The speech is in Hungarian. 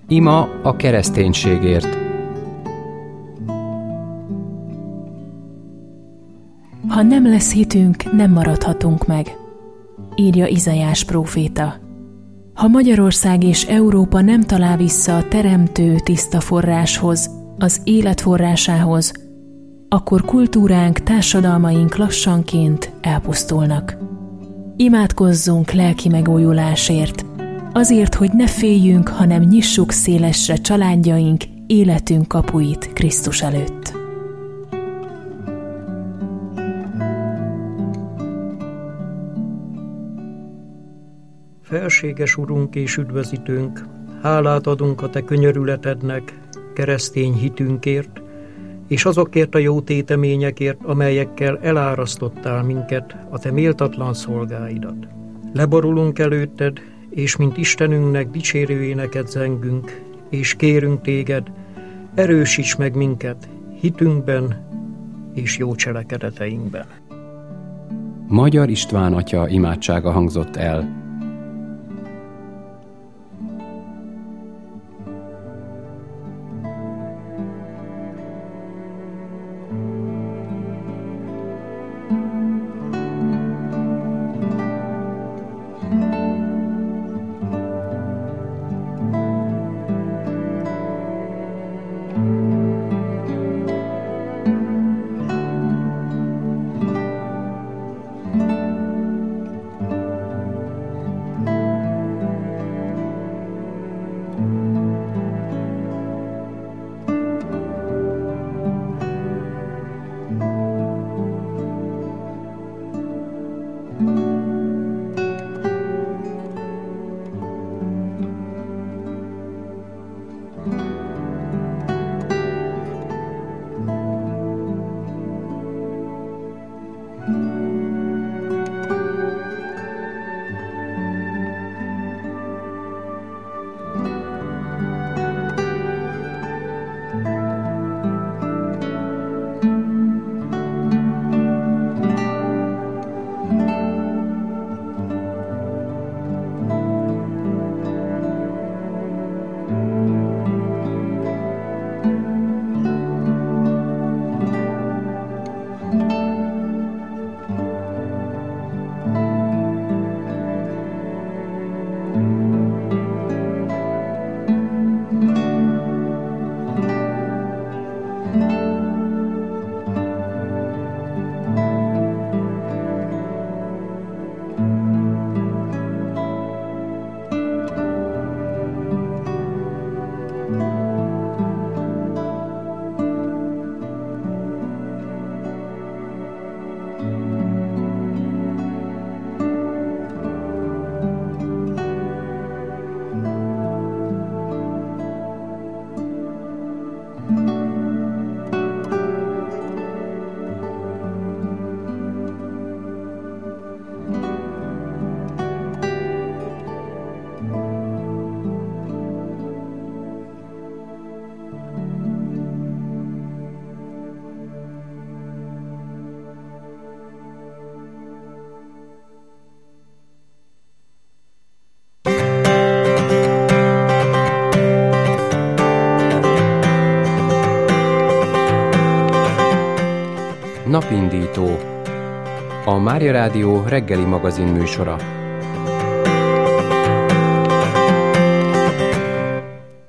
Ima a kereszténységért. Ha nem lesz hitünk, nem maradhatunk meg, írja Izaiás próféta. Ha Magyarország és Európa nem talál vissza a teremtő tiszta forráshoz, az élet forrásához, akkor kultúránk, társadalmaink lassanként elpusztulnak. Imádkozzunk lelki megújulásért, azért, hogy ne féljünk, hanem nyissuk szélesre családjaink, életünk kapuit Krisztus előtt. Felséges Urunk és Üdvözítőnk, hálát adunk a Te könyörületednek, keresztény hitünkért, és azokért a jó téteményekért, amelyekkel elárasztottál minket, a Te méltatlan szolgáidat. Leborulunk előtted, és mint Istenünknek dicsérő éneket zengünk, és kérünk Téged, erősíts meg minket hitünkben és jó cselekedeteinkben. Magyar István atya imádsága hangzott el. Napindító. A Mária Rádió reggeli magazin műsora.